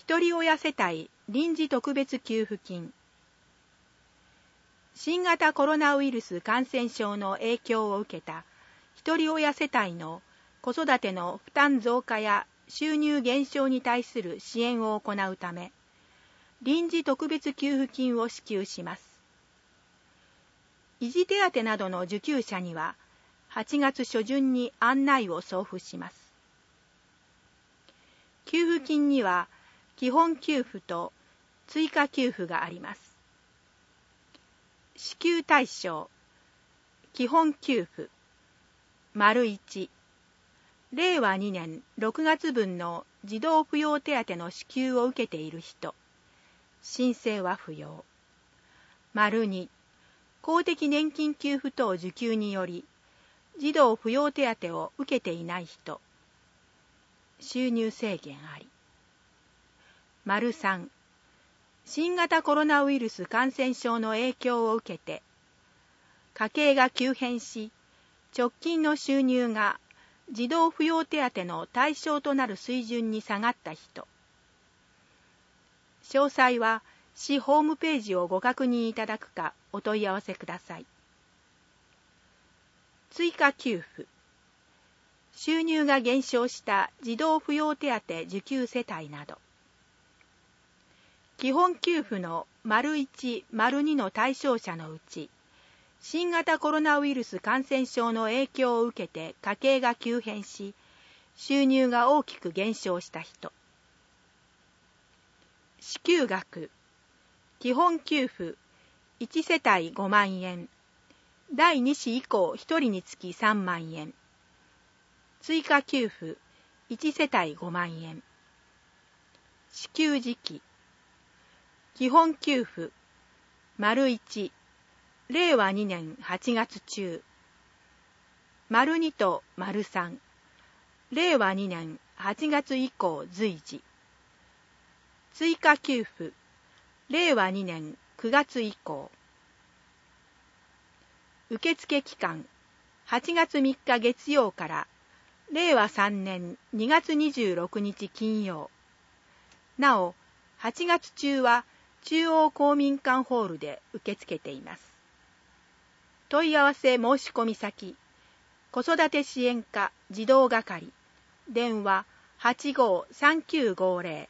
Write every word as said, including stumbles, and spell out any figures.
ひとり親世帯臨時特別給付金。新型コロナウイルス感染症の影響を受けたひとり親世帯の子育ての負担増加や収入減少に対する支援を行うため、臨時特別給付金を支給します。維持手当などの受給者には、はちがつ初旬に案内を送付します。給付金には、基本給付と追加給付があります。支給対象、基本給付、丸いち、れいわにねんろくがつぶんの児童扶養手当の支給を受けている人、申請は不要。丸に、公的年金給付等受給により、児童扶養手当を受けていない人、収入制限あり。丸さん、新型コロナウイルス感染症の影響を受けて、家計が急変し、直近の収入が児童扶養手当の対象となる水準に下がった人。詳細は市ホームページをご確認いただくかお問い合わせください。追加給付。収入が減少した児童扶養手当受給世帯など。基本給付の丸いち、丸にの対象者のうち、新型コロナウイルス感染症の影響を受けて家計が急変し、収入が大きく減少した人。支給額、基本給付、いち世帯ごまんえん、だいに子以降ひとりにつきさんまんえん。追加給付、いち世帯ごまんえん。支給時期、基本給付、丸いち、れいわにねんはちがつ中。丸にと丸さん、れいわにねんはちがつ以降随時。追加給付、れいわにねんくがつ以降。受付期間、はちがつみっか月曜かられいわさんねんにがつにじゅうろくにち金曜。なお、はちがつ中は中央公民館ホールで受け付けています。問い合わせ申し込み先、子育て支援課児童係、電話 はちごーさんきゅうごーぜろ